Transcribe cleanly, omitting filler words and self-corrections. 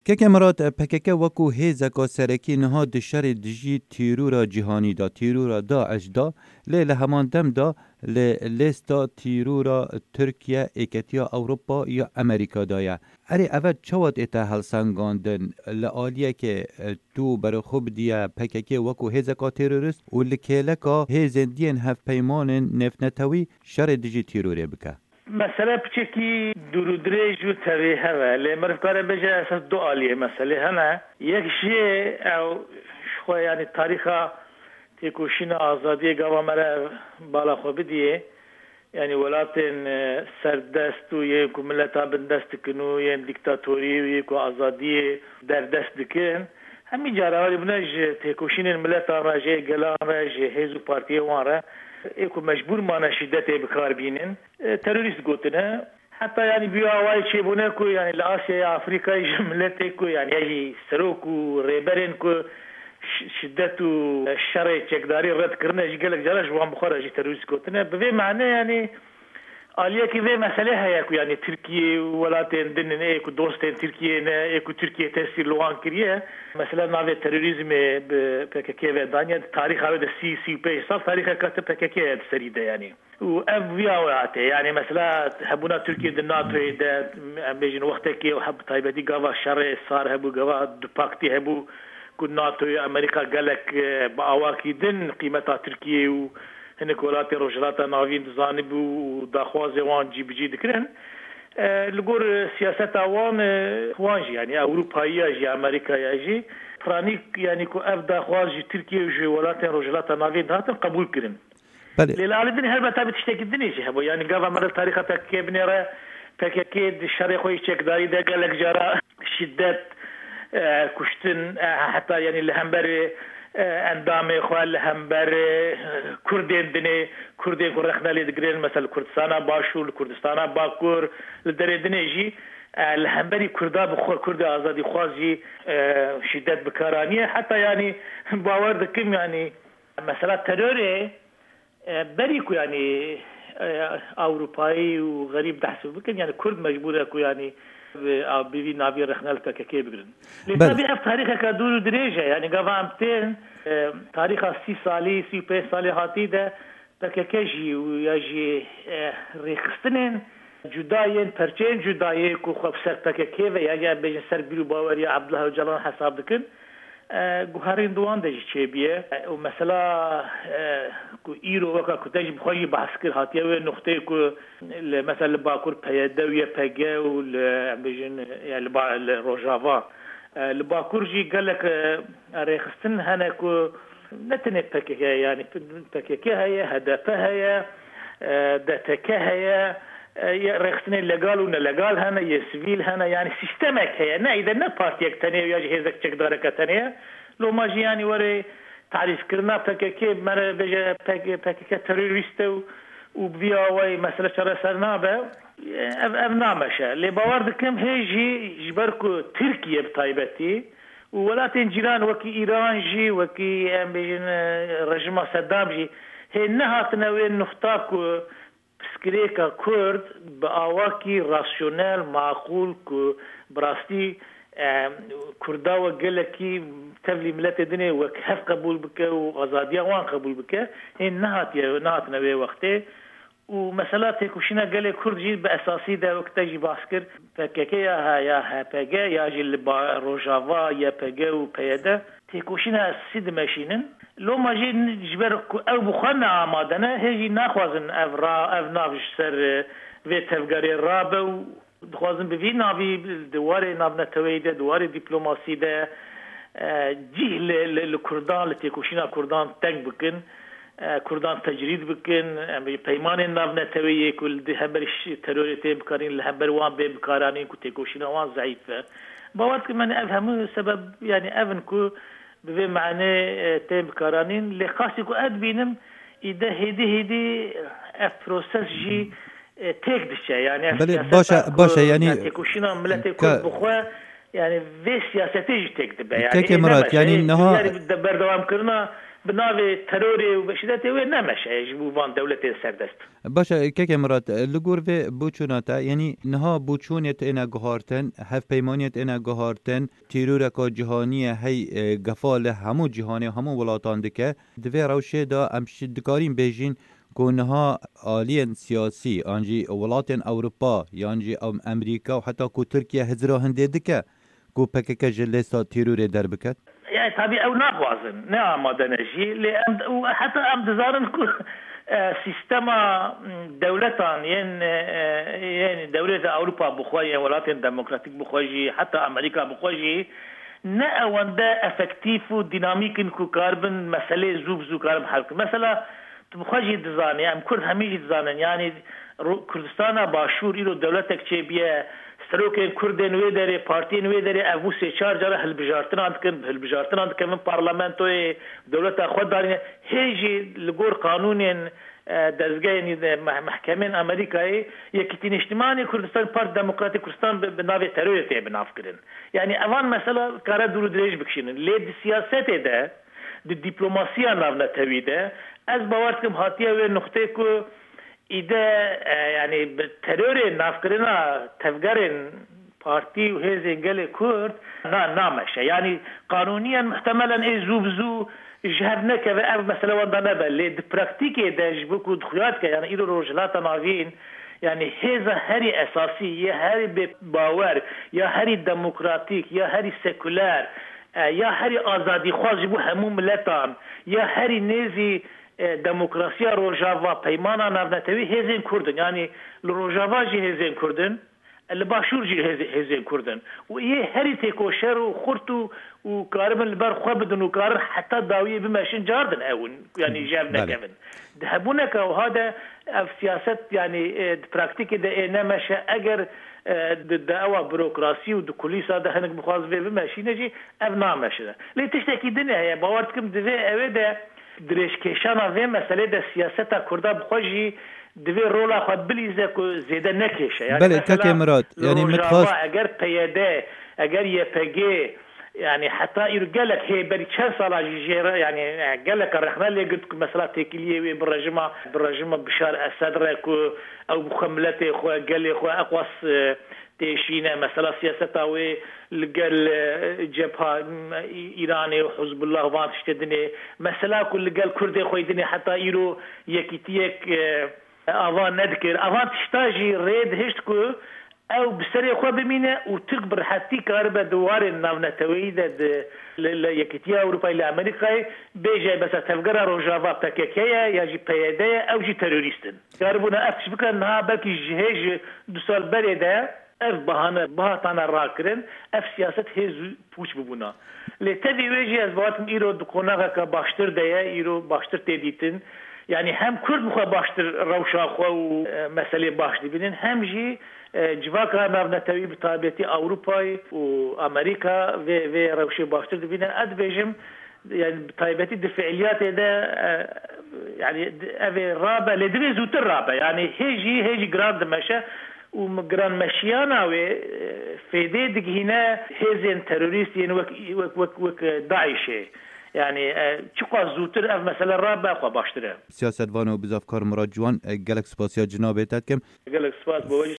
که مرات پککه وکو هیزکا سرکی نها دشار دجی تیرورا جهانی دا تیرورا داعش دا لی همان دم دا لیستا تیرورا ترکیه ایکتیا اوروپا یا امریکا دایا اری اول چواد ایتا هلسنگاندن لعالیه که تو برای خوب دیا پککه وکو هیزکا تیرورست و لکیلکا هیزندین هف پیمان نفنتوی شر دجی تیروری بکه مسئله بچکی درودریج و تریه هوا لی مرف کاره بجه اساس دو آلیه مسئله هنه یک شیه او شخواه یعنی تاریخا تیکوشین آزادی گوا مره بالا خواه بدیه یعنی ولاتن سردست و یک ملتا بندست کنو یک دیکتاتوری و یک آزادی در دست دکن همی جاراولی بناج تیکوشین ملتا راجه گلان راجه هیزو پارتی واره ایکو مجبور مانه شدت بکار بینن تروریست گوتنه حتی یعنی بیاوای چه بونه کو یعنی لآسیا افریقای جملت کو یعنی یه سروک و ریبرین کو شدت و شر چکداری رد کرنه جگلک جلاش وان بخوره جی تروریست گوتنه به معنی یعنی آلیه که به مسئله هیا کو یعنی ترکیه ولاتین دنن ایکو دوستین ترکیه نه ایکو ترکیه تاثیر لوان کریه مثلا ناوی تروریسم به PKK و دانیا تاریخ هاوی ده 35 سال تاریخ کات PKK سریده یعنی و ام ویاواته یعنی مثلا هبونا ترکیه ده ناتو ده بیجن وقتی که هب تایبدی گاوا شر صار هبو گاوا دو پاکتی هبو کو ناتو امریکا گلک با اواکی دن قیمتا ترکیه و هنک ولات روجلات ناوین زانب و داخواز وان جی دکرن لگور سیاست وان خوانجی یعنی اروپایی جی امریکایی جی پرانیک یعنی کو اف داخواز جی ترکیه جی ولات روجلات ناوین داتن قبول کرن للعالدین هر بتا بتشتكدني جي هبو يعني قاف مر التاريخ تاكي بنيره تاكيد الشريخ ويشكداري ده قالك جرى شدة كشتن حتى يعني الهمبري اندام اخوان لهمبر كردين دني كردين كرخنا لي دقرين مثلا كردستان باشو الكردستان باكور لدري دني جي الهمبري كردا بخور كرد ازادي خوازي شدت بكارانيه حتى يعني باور دكم يعني مثلا تروري بريكو يعني اوروباي وغريب تحسب بكن يعني كرد مجبوره كو يعني بيبي نابي رخنا الكاكي بقرن لطبيعة تاريخ كدور دريجة يعني قفامتين تاريخ 6 سالي 5 سالي هاتي ده بكاكيجي ويجي ريخستنين جداين پرچين جدايه كو خبسر بكاكي ويجي بيجن سر بيرو باوري عبد الله جلان حساب دكن گوهرین دوان دجی چه بیه و مثلا کو ایرو وقت کتاج بخوی بحث کر هاتیه و نقطه کو مثلا باکور پیاده و پگه و بیشن یعنی روجاوا لباکور جی قالك ريخستن هنا کو نتنه پکه یعنی پکه هي هدفها هي دتکه هي ريخستن لقال ولا لقال هنا يسويل هنا يعني سيستمك هي نا اذا نا بارتيك ثانيه ويجي هزك تقدرك ثانيه لو ما جي يعني وري تعريف كرنا بكك مر بجا بكك تيروريست وبيا واي مساله شرسنا به ابنا مشى اللي باوردكم هيجي جبركو تركيا بطيبتي ولاتن جيران وكي ايران جي وكي بيجن رجم صدام جي هي نهاتنا وين نختاكو سكريكا كرد بآواكي راسيونال معقول كو براستي كردا وقلكي تبلي ملت الدنيا وكهف قبول بك وغزاديا وان قبول بك هي نهات نوي وقته ومسألة كوشينا قال كرد جي بأساسي ده وقتا جي باسكر فككي يا بيجا يا جي روجافا يا بيجا وبيدا تيكوشينا سيد ماشينن لو ما جي نجبر او بخنا آمادنا هيجي ناخوازن اف نافش سر في تفقاري رابا دخوازن بفي نافي دواري نابنا تويدة دواري دبلوماسي ده جي لكردان لتيكوشينا كردان تنك بكن كردان تجريد بكن بيمان نابنا توية كل هبر تروريتي بكارين لهبر وان بكارانين كتيكوشينا وان ضعيفة باورت كمان افهمو سبب يعني افنكو بفي معنى تيم بكارانين اللي خاصي كو اد بينم اذا هيدي بروسس جي تيك دشا يعني باشا يعني تيكوشينا ملاتي كل بخوا يعني في سياستي جي تيك دبا يعني كيك مرات يعني انها يعني بدبر دوام كرنا بناوی تروری و بشدت و نمشه جبوان دولت سردست باشه که مراد لگور و بوچوناتا یعنی نها بوچونیت اینا گهارتن هف پیمانیت اینا گهارتن تیرورکا جهانی هی گفال همو جهانی همو ولاتان دکه دوی روشه دا امشید دکارین بیجین كونها آليا سياسي انجي ولات اوروبا يانجي امريكا وحتى كو تركيا هزرا هنديدكا كو بكك جلسا تيروري دربكت يعني طبيعي او ناقوازن نعم مدنجي لان حتى ام دزارن كو سيستما دولتان يعني دولة اوروبا بخوي ولات ديمقراطيك بخوي حتى امريكا بخوي نه اونده افکتیف و دینامیکن کو کاربن مسئله زوب کارب حل مثلا بخواجی دزانی ام کرد همیشه دزانن یعنی کردستان باشور ایرو دولتک چه بیه سروک کرد نوی داره پارتی نوی داره ابو سه چهار جاره هل بجارتن من پارلمانتوی دولت خود دارین هیچ لگور قانون دزگاه محکمه امریکایی یکی اجتماعی کردستان پارت دموکراتیک کردستان به ناو تروریستی بناف کردن یعنی اوان مثلا کار دور دریج بکشینن لید سیاست ده دیپلماسی ناو نتویده از باور کم هاتیه و نقطه کو ایده یعنی ترور ناف کردن تفگرن پارتی و هزینگل کرد نامشه یعنی قانونیا محتملا ای زوبزو جهر نکه و اف مثلا وندا نبل لید پراکتیکی داش بکو دخیات که یعنی ایرو روجلات ناوین یعنی هزا هری اساسی یا هری باور یا هری دموکراتیک یا هری سکولار یا هری آزادی خواز بو همو ملتان یا هری نیزی دموکراسی روجاوا پیمانا نافنتوی هزین کردن یعنی روجاوا جی هزین کردن الباشور جی هزین کردن و یه هری تکوشر و خورتو و کاربن البر خواه بدن و کار حتی داویه بماشین جاردن اون یعنی جاب نکبن دهبونك وهذا السياسات يعني براكتيكي ده نمشى اگر دعوة بيروقراسي ودكوليسا ده هنك بخواز به بماشي نجي ابنا ماشي ليه تشتكي دنيا هي باورتكم ده اوه دريش كيشانا في مسألة ده سياستا كردا بخوجي دوی رولا خود بلیزه که زیده نکشه یعنی بله تاکی مراد یعنی متخواست اگر پیاده اگر یه پگه يعني حتى يرجلك هي بري كان صار جيرة يعني قالك الرحمن اللي قلت مثلا تكليه بالرجمة بشار أسد ركو أو بخملته خو قال لي خو أقوس تيشينا مثلا سياسته وقال جبهة إيراني وحزب الله وان تشتدني مثلا كل قال كردي خويدني حتى يرو يكيتيك أظن نذكر أظن تشتاجي ريد هشتكو او بسري خو بمينه وتكبر حتى كاربا دوار النافنتوي ده يكتيا اوروبا الى امريكا بيجي بس تفقر روجافا بككيا يجي بياده او جي تيروريستن كاربونا افتش بكره انها بلكي جهاز دوسال بريده اف بهانه بهاتانا راكرن اف سياسه هز بوش ببونا لتبي ويجي از بواتم ايرو دكوناغا كباشتر ديا ايرو باشتر تديتن يعني هم كرد مخ باشتر روشا خو مساله باشتر بينن هم جي جواكا نافنتوي بطابتي اوروباي وامريكا في روشي باشتر دبينا ادبيجم يعني بطابتي الفعاليات ده يعني افي رابع لدري زوت الرابع يعني هيجي جراند مشى ومجران مشيانا وفيدي دق هنا هيزن تيروريستين وك داعش يعني چقدر زودتر اف مثلا رابع خو باشتره سیاستوان و بزافکار مراد جوان گلک سپاسیا جناب تاتکم گلک سپاس بوجه